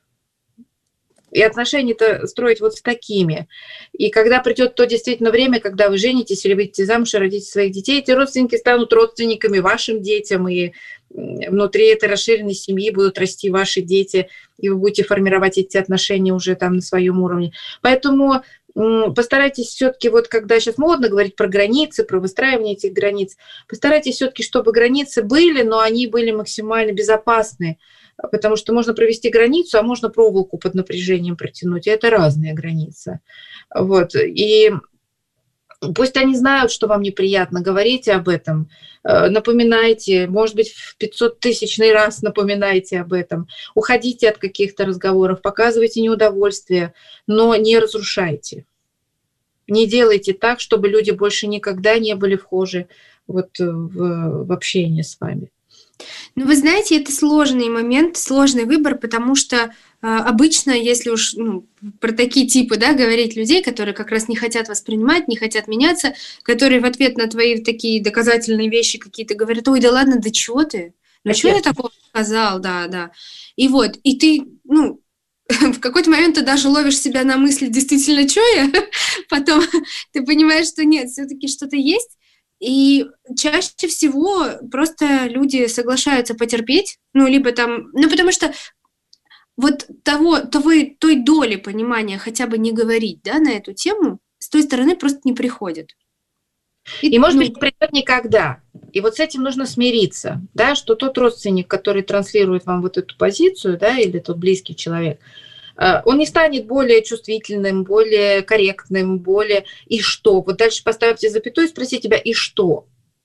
И отношения-то строить вот с такими. И когда придет то действительно время, когда вы женитесь или выйдете замуж и родите своих детей, эти родственники станут родственниками вашим детям, и внутри этой расширенной семьи будут расти ваши дети, и вы будете формировать эти отношения уже там на своем уровне. Поэтому постарайтесь все-таки, вот когда сейчас модно говорить про границы, про выстраивание этих границ, постарайтесь все-таки, чтобы границы были, но они были максимально безопасны, потому что можно провести границу, а можно проволоку под напряжением протянуть, и это разные границы. Вот. И пусть они знают, что вам неприятно, говорите об этом, напоминайте, может быть, в 500-тысячный раз напоминайте об этом, уходите от каких-то разговоров, показывайте неудовольствие, но не разрушайте. Не делайте так, чтобы люди больше никогда не были вхожи вот в общение с вами. Ну, вы знаете, это сложный момент, сложный выбор, потому что обычно, если уж про такие типы, да, говорить людей, которые как раз не хотят воспринимать, не хотят меняться, которые в ответ на твои такие доказательные вещи какие-то говорят: ой, да ладно, да чего ты? Ну, чего я такого сказал? Да. И вот, и ты, в какой-то момент ты даже ловишь себя на мысли, действительно, что я? Потом ты понимаешь, что нет, все-таки что-то есть. И чаще всего просто люди соглашаются потерпеть, либо там, потому что вот той доли понимания хотя бы не говорить, да, на эту тему, с той стороны просто не приходит. И может быть, не придет никогда. И вот с этим нужно смириться, да, что тот родственник, который транслирует вам вот эту позицию, да, или тот близкий человек, он не станет более чувствительным, более корректным, более «и что?». Вот дальше поставьте запятую и спросите себя «и что?».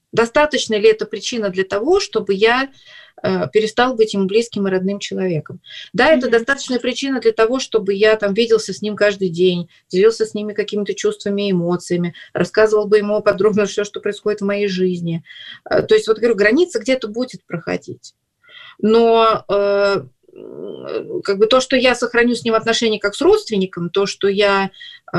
Достаточно ли это причина для того, чтобы я перестал быть ему близким и родным человеком? Да, это достаточная причина для того, чтобы я там виделся с ним каждый день, делился с ними какими-то чувствами и эмоциями, рассказывал бы ему подробно все, что происходит в моей жизни. То есть, вот говорю, граница где-то будет проходить. Но как бы то, что я сохраню с ним отношения как с родственником, то, что я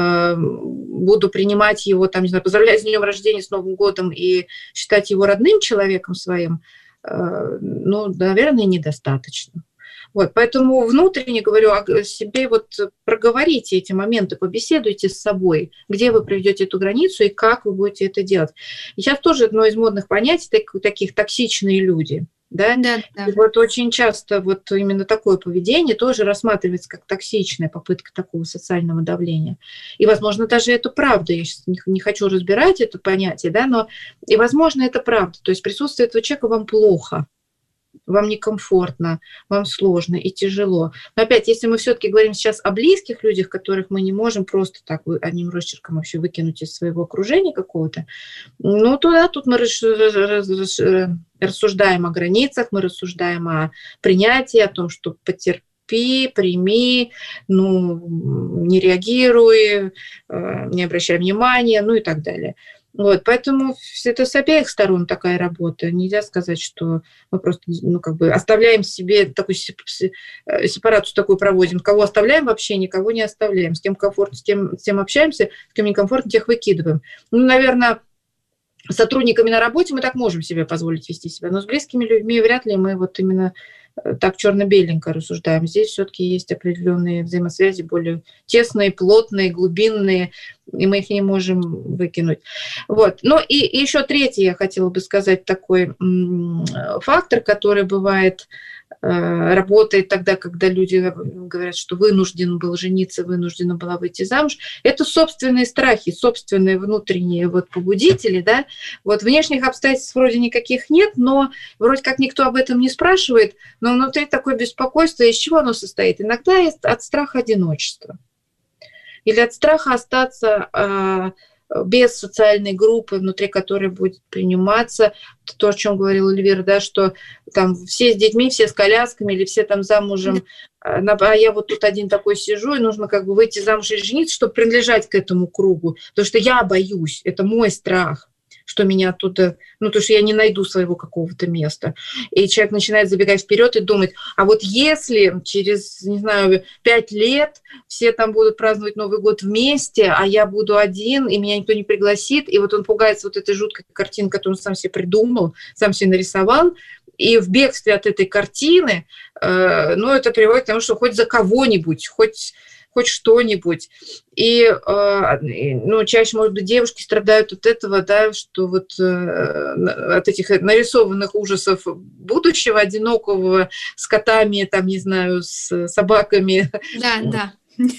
буду принимать его, там, не знаю, поздравлять с днем рождения, с Новым годом и считать его родным человеком своим, ну, наверное, недостаточно. Вот, поэтому внутренне говорю о себе, вот проговорите эти моменты, побеседуйте с собой, где вы проведете эту границу и как вы будете это делать. И сейчас тоже одно из модных понятий таких токсичные люди. Да? Да. И вот очень часто вот именно такое поведение тоже рассматривается как токсичная попытка такого социального давления. И, возможно, даже это правда. Я сейчас не хочу разбирать это понятие, да, но и, возможно, это правда. То есть присутствие этого человека вам плохо, вам некомфортно, вам сложно и тяжело. Но опять, если мы все-таки говорим сейчас о близких людях, которых мы не можем просто так одним росчерком вообще выкинуть из своего окружения какого-то, ну, то да, тут мы рассуждаем о границах, мы рассуждаем о принятии, о том, что потерпи, прими, ну, не реагируй, не обращай внимания, ну и так далее. Вот, поэтому это с обеих сторон такая работа. Нельзя сказать, что мы просто, ну, как бы оставляем себе такую сепарацию такую проводим. Кого оставляем вообще, никого не оставляем. С кем комфортно, с тем общаемся, с кем некомфортно, тех выкидываем. Ну, наверное, с сотрудниками на работе мы так можем себе позволить вести себя, но с близкими людьми вряд ли мы вот именно так черно-беленько рассуждаем. Здесь все-таки есть определенные взаимосвязи, более тесные, плотные, глубинные, и мы их не можем выкинуть. Вот. Ну и еще третий, я хотела бы сказать, такой фактор, который бывает, работает тогда, когда люди говорят, что вынужден был жениться, вынуждена была выйти замуж, это собственные страхи, собственные внутренние вот побудители, да, вот внешних обстоятельств вроде никаких нет, но вроде как никто об этом не спрашивает, но внутри такое беспокойство, из чего оно состоит? Иногда от страха одиночества или от страха остаться без социальной группы, внутри которой будет приниматься то, о чем говорила Эльвира, да, что там все с детьми, все с колясками или все там замужем, а я вот тут один такой сижу, и нужно как бы выйти замуж и жениться, чтобы принадлежать к этому кругу, потому что я боюсь, это мой страх, что меня оттуда, ну, потому что я не найду своего какого-то места. И человек начинает забегать вперед и думать, а вот если через, не знаю, 5 лет все там будут праздновать Новый год вместе, а я буду один, и меня никто не пригласит, и вот он пугается вот этой жуткой картинкой, которую он сам себе придумал, сам себе нарисовал, и в бегстве от этой картины, ну, это приводит к тому, что хоть за кого-нибудь, хоть что-нибудь. И, ну, чаще, может быть, девушки страдают от этого, да, что вот от этих нарисованных ужасов будущего, одинокого, с котами, там, не знаю, с собаками. Да.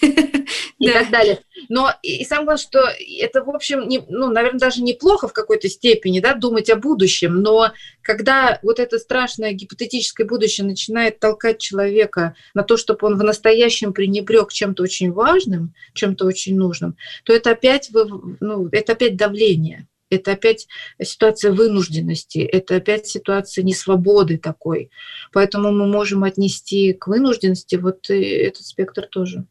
И так далее. Но и самое главное, что это, в общем, ну, наверное, даже неплохо в какой-то степени, да, думать о будущем, но когда вот это страшное гипотетическое будущее начинает толкать человека на то, чтобы он в настоящем пренебрег чем-то очень важным, чем-то очень нужным, то это опять, ну, это опять давление. Это опять ситуация вынужденности, это опять ситуация несвободы такой. Поэтому мы можем отнести к вынужденности вот этот спектр тоже.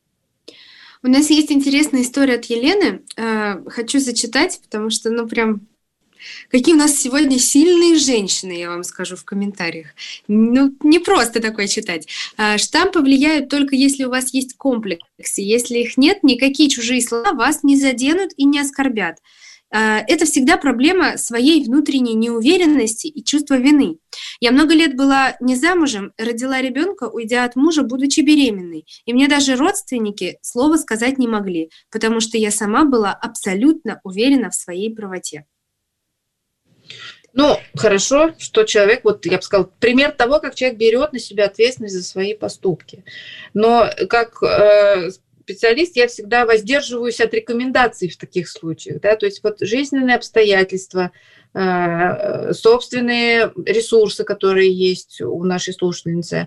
У нас есть интересная история от Елены. Хочу зачитать, потому что, ну, прям, какие у нас сегодня сильные женщины, я вам скажу в комментариях. Ну, не просто такое читать. Штампы влияют только если у вас есть комплексы. Если их нет, никакие чужие слова вас не заденут и не оскорбят. Это всегда проблема своей внутренней неуверенности и чувства вины. Я много лет была не замужем, родила ребенка, уйдя от мужа, будучи беременной. И мне даже родственники слова сказать не могли, потому что я сама была абсолютно уверена в своей правоте. Ну, хорошо, что человек, вот я бы сказала, пример того, как человек берет на себя ответственность за свои поступки. Но как специалист, я всегда воздерживаюсь от рекомендаций в таких случаях, да, то есть вот жизненные обстоятельства, собственные ресурсы, которые есть у нашей слушательницы,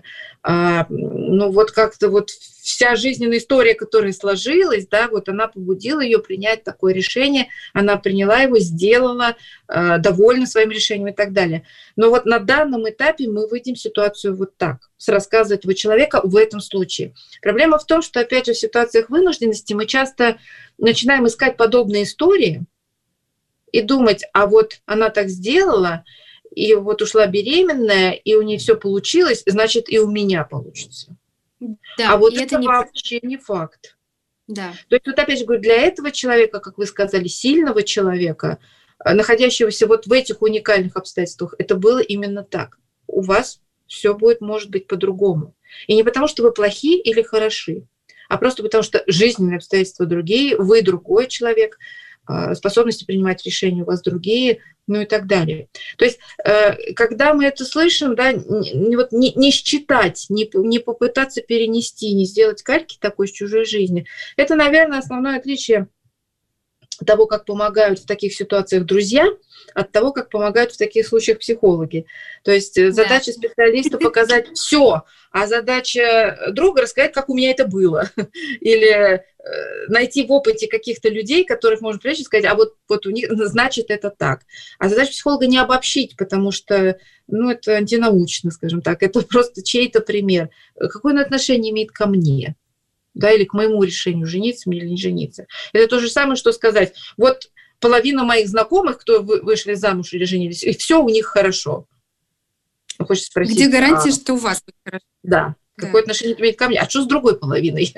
ну вот как-то вот вся жизненная история, которая сложилась, да, вот она побудила ее принять такое решение, она приняла его, сделала, довольна своим решением и так далее. Но вот на данном этапе мы видим ситуацию вот так, с рассказа этого человека в этом случае. Проблема в том, что, опять же, в ситуациях вынужденности мы часто начинаем искать подобные истории, и думать, а вот она так сделала, и вот ушла беременная, и у нее все получилось, значит, и у меня получится. Да, а вот и это не... вообще не факт. Да. То есть вот опять же говорю, для этого человека, как вы сказали, сильного человека, находящегося вот в этих уникальных обстоятельствах, это было именно так. У вас все будет, может быть, по-другому. И не потому, что вы плохие или хороши, а просто потому, что жизненные обстоятельства другие, вы другой человек, способности принимать решения у вас другие, ну и так далее. То есть, когда мы это слышим, да, не считать, не попытаться перенести, не сделать кальки такой с чужой жизни, это, наверное, основное отличие того, как помогают в таких ситуациях друзья, от того, как помогают в таких случаях психологи. То есть задача специалиста показать все, а задача друга рассказать, как у меня это было. Или найти в опыте каких-то людей, которых можно привлечь и сказать, а вот у них, значит, это так. А задача психолога не обобщить, потому что, ну, это антинаучно, скажем так, это просто чей-то пример. Какое он отношение имеет ко мне? Да, или к моему решению, жениться мне или не жениться. Это то же самое, что сказать, вот половина моих знакомых, кто вышли замуж или женились, и все у них хорошо. Хочется спросить, где гарантия, что у вас будет хорошо? Да. Какое отношение это имеет ко мне? А что с другой половиной?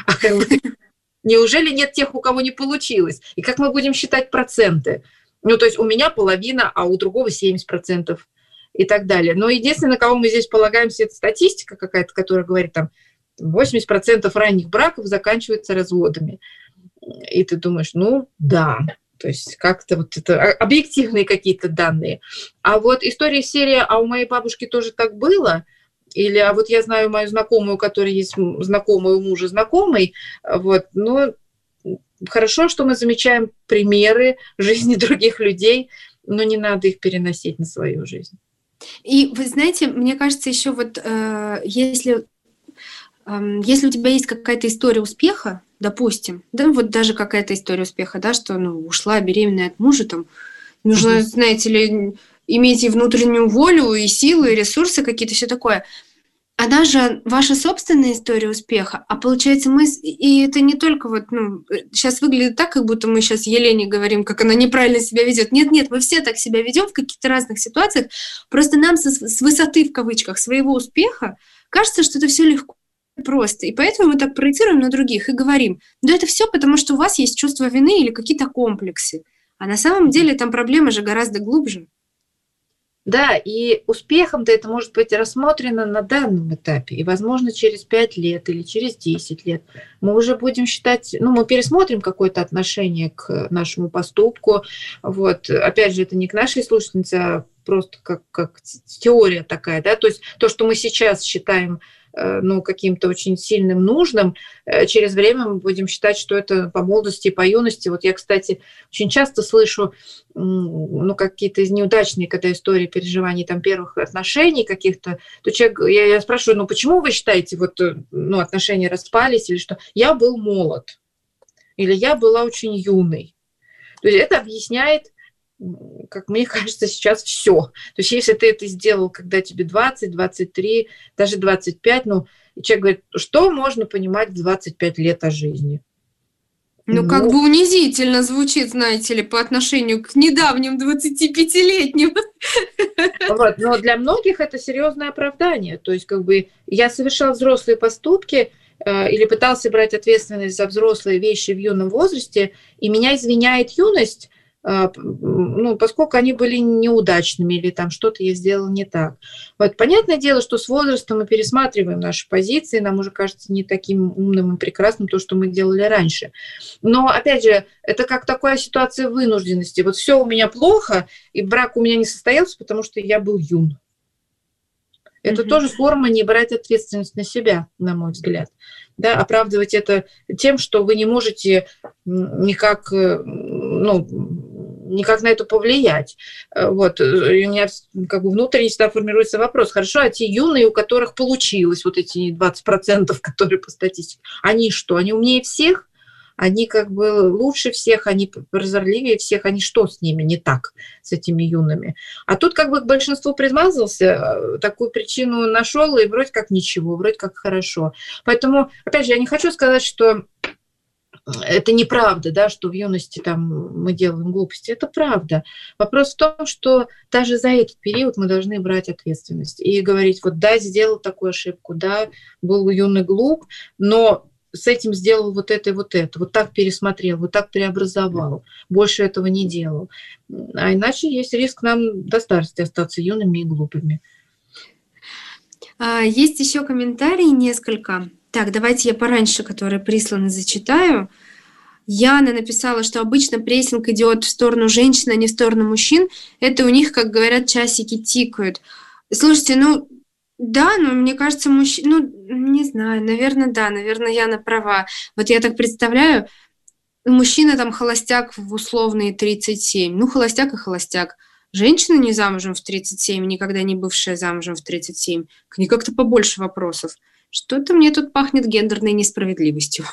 Неужели нет тех, у кого не получилось? И как мы будем считать проценты? Ну, то есть у меня половина, а у другого 70% и так далее. Но единственное, на кого мы здесь полагаемся, это статистика какая-то, которая говорит, там, 80% ранних браков заканчиваются разводами. И ты думаешь, ну, да. То есть как-то вот это объективные какие-то данные. А вот история серии «А у моей бабушки тоже так было?» или «А вот я знаю мою знакомую, у которой есть знакомый у мужа знакомый», вот, но хорошо, что мы замечаем примеры жизни других людей, но не надо их переносить на свою жизнь. И вы знаете, мне кажется, еще вот если у тебя есть какая-то история успеха, допустим, да, вот даже какая-то история успеха, да, что ушла беременная от мужа, там, нужно, знаете ли, иметь и внутреннюю волю, и силу, и ресурсы какие-то, все такое. Она же ваша собственная история успеха, а получается и это не только вот, сейчас выглядит так, как будто мы сейчас Елене говорим, как она неправильно себя ведет. Нет, мы все так себя ведем в каких-то разных ситуациях, просто нам с высоты, в кавычках, своего успеха кажется, что это все легко. Просто. И поэтому мы так проецируем на других и говорим, да это все потому, что у вас есть чувство вины или какие-то комплексы. А на самом деле там проблема же гораздо глубже. Да, и успехом-то это может быть рассмотрено на данном этапе. И, возможно, через 5 лет или через 10 лет мы уже будем считать, мы пересмотрим какое-то отношение к нашему поступку. Вот. Опять же, это не к нашей слушательнице, а просто как теория такая, да, то есть то, что мы сейчас считаем каким-то очень сильным нужным, через время мы будем считать, что это по молодости и по юности. Вот я, кстати, очень часто слышу какие-то неудачные, когда истории переживаний там первых отношений каких-то, то человек, я спрашиваю, почему вы считаете, отношения распались, или что? Я был молод, или я была очень юной. То есть это объясняет, как мне кажется, сейчас все. То есть если ты это сделал, когда тебе 20, 23, даже 25, и человек говорит, что можно понимать в 25 лет о жизни? Как бы унизительно звучит, знаете ли, по отношению к недавним 25-летним. Вот, но для многих это серьезное оправдание. То есть я совершал взрослые поступки или пытался брать ответственность за взрослые вещи в юном возрасте, и меня извиняет юность, поскольку они были неудачными или там что-то я сделала не так. Вот, понятное дело, что с возрастом мы пересматриваем наши позиции, нам уже кажется не таким умным и прекрасным то, что мы делали раньше. Но, опять же, это как такая ситуация вынужденности. Вот все у меня плохо, и брак у меня не состоялся, потому что я был юн. Это тоже форма не брать ответственность на себя, на мой взгляд. Да, оправдывать это тем, что вы не можете никак на это повлиять. Вот. И у меня как бы внутренне всегда формируется вопрос. Хорошо, а те юные, у которых получилось вот эти 20%, которые по статистике, они что, они умнее всех? Они как бы лучше всех, они прозорливее всех, они что с ними не так, с этими юными? А тут как бы к большинству примазался, такую причину нашел, и вроде как ничего, вроде как хорошо. Поэтому, опять же, я не хочу сказать, что это неправда, да, что в юности там мы делаем глупости. Это правда. Вопрос в том, что даже за этот период мы должны брать ответственность и говорить, вот да, сделал такую ошибку, да, был юный глуп, но с этим сделал вот это и вот это, вот так пересмотрел, вот так преобразовал, больше этого не делал. А иначе есть риск нам до старости остаться юными и глупыми. Есть еще комментарии несколько. Так, давайте я пораньше, которые присланы, зачитаю. Яна написала, что обычно прессинг идет в сторону женщин, а не в сторону мужчин. Это у них, как говорят, часики тикают. Слушайте, да, но мне кажется, не знаю, наверное, да, наверное, Яна права. Вот я так представляю, мужчина там холостяк в условные 37, холостяк и холостяк. Женщина не замужем в 37, никогда не бывшая замужем в 37, к ней как-то побольше вопросов. Что-то мне тут пахнет гендерной несправедливостью.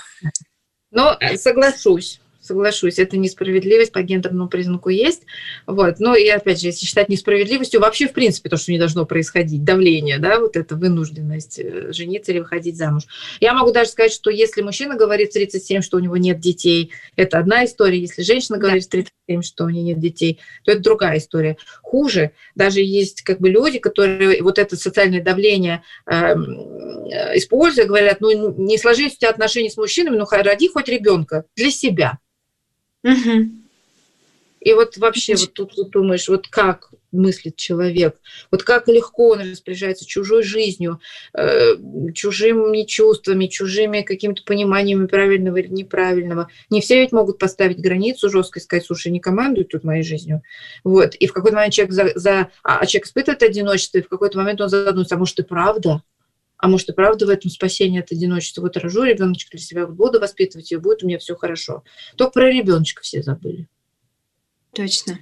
Соглашусь, это несправедливость по гендерному признаку есть. Вот. Но и опять же, если считать несправедливостью, вообще в принципе то, что не должно происходить, давление, да, вот эта вынужденность жениться или выходить замуж. Я могу даже сказать, что если мужчина говорит в 37, что у него нет детей, это одна история. Если женщина говорит в 37, что у нее нет детей, то это другая история. Хуже, даже есть как бы люди, которые вот это социальное давление используя, говорят, не сложились у тебя отношения с мужчинами, роди хоть ребенка для себя. Угу. И вот вообще вот тут думаешь, вот как мыслит человек, вот как легко он распоряжается чужой жизнью, чужими чувствами, чужими какими-то пониманиями правильного или неправильного. Не все ведь могут поставить границу жестко и сказать, слушай, не командуй тут моей жизнью. Вот. И в какой-то момент человек, человек испытывает одиночество, и в какой-то момент он задумается, а может и правда? А может и правда в этом спасение от одиночества? Вот рожу ребеночка для себя, буду воспитывать ее, будет у меня все хорошо. Только про ребеночка все забыли. Точно.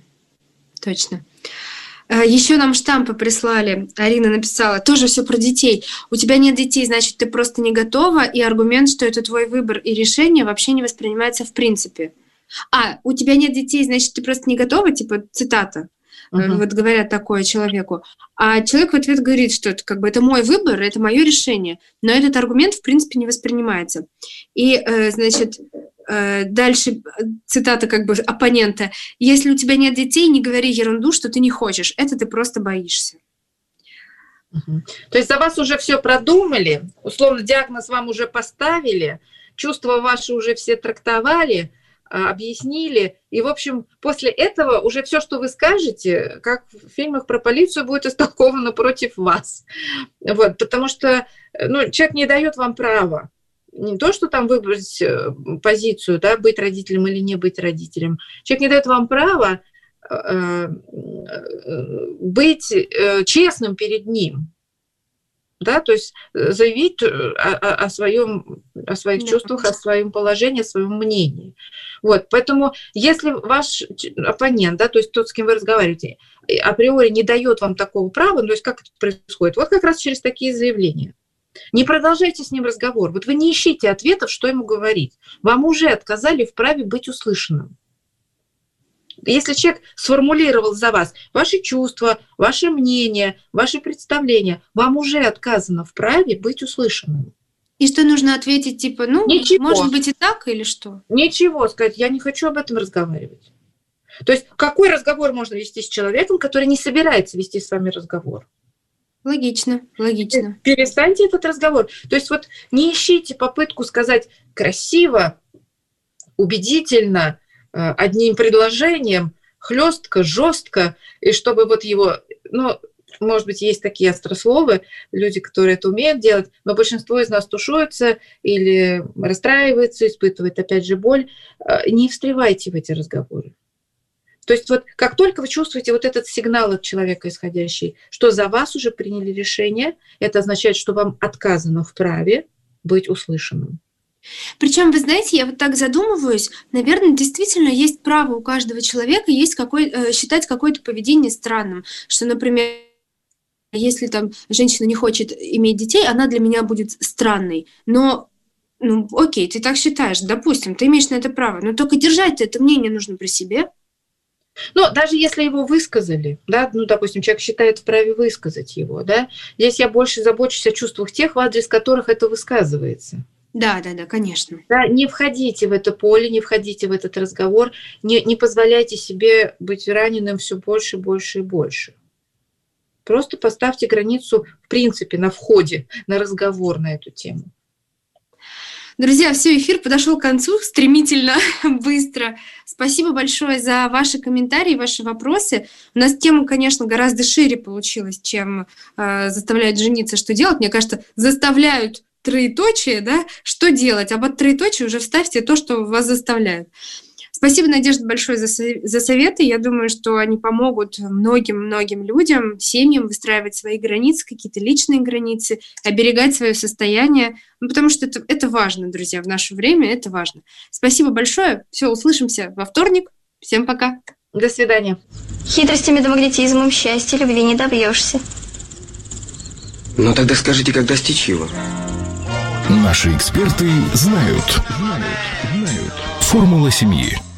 Еще нам штампы прислали. Арина написала, тоже все про детей. У тебя нет детей, значит, ты просто не готова, и аргумент, что это твой выбор и решение, вообще не воспринимается в принципе. У тебя нет детей, значит, ты просто не готова, типа цитата. Вот говорят такое человеку. А человек в ответ говорит, что это как бы это мой выбор, это мое решение. Но этот аргумент, в принципе, не воспринимается. И, дальше цитата как бы оппонента. Если у тебя нет детей, не говори ерунду, что ты не хочешь. Это ты просто боишься. То есть за вас уже все продумали, условно диагноз вам уже поставили, чувства ваши уже все трактовали, объяснили. И, в общем, после этого уже все, что вы скажете, как в фильмах про полицию, будет истолковано против вас. Вот, потому что человек не дает вам права. Не то, что там выбрать позицию, да, быть родителем или не быть родителем. Человек не дает вам права быть честным перед ним. Да, то есть заявить о своих чувствах, о своем положении, о своем мнении. Вот, поэтому если ваш оппонент, да, то есть тот, с кем вы разговариваете, априори не дает вам такого права, то есть как это происходит? Вот как раз через такие заявления. Не продолжайте с ним разговор. Вот вы не ищите ответов, что ему говорить. Вам уже отказали в праве быть услышанным. Если человек сформулировал за вас ваши чувства, ваше мнение, ваши представления, вам уже отказано в праве быть услышанным. И что нужно ответить, типа, ничего. Может быть и так, или что? Ничего, сказать, я не хочу об этом разговаривать. То есть какой разговор можно вести с человеком, который не собирается вести с вами разговор? Логично. Перестаньте этот разговор. То есть вот не ищите попытку сказать красиво, убедительно, одним предложением, хлестко, жестко, и чтобы вот его, может быть, есть такие острословы, люди, которые это умеют делать, но большинство из нас тушуются или расстраивается, испытывает, опять же, боль. Не встревайте в эти разговоры. То есть вот как только вы чувствуете вот этот сигнал от человека исходящий, что за вас уже приняли решение, это означает, что вам отказано в праве быть услышанным. Причем, вы знаете, я вот так задумываюсь, наверное, действительно есть право у каждого человека считать какое-то поведение странным, что, например, если там женщина не хочет иметь детей, она для меня будет странной. Но, окей, ты так считаешь, допустим, ты имеешь на это право, но только держать это мнение нужно при себе. Но даже если его высказали, да, допустим, человек считает вправе высказать его, да, здесь я больше забочусь о чувствах тех, в адрес которых это высказывается. Да, конечно. Да, не входите в это поле, не входите в этот разговор, не позволяйте себе быть раненым все больше, больше и больше. Просто поставьте границу, в принципе, на входе, на разговор на эту тему. Друзья, все, эфир подошел к концу стремительно, быстро. Спасибо большое за ваши комментарии, ваши вопросы. У нас тема, конечно, гораздо шире получилась, чем заставляют жениться, что делать. Мне кажется, заставляют троеточие, да, что делать, а под троеточие уже вставьте то, что вас заставляют. Спасибо, Надежда, большое за советы. Я думаю, что они помогут многим людям, семьям выстраивать свои границы, какие-то личные границы, оберегать свое состояние, потому что это важно, друзья, в наше время это важно. Спасибо большое. Все, услышимся во вторник. Всем пока. До свидания. Хитростями да магнетизмом счастья любви не добьешься. Ну тогда скажите, как достичь его? Наши эксперты знают. Формула семьи.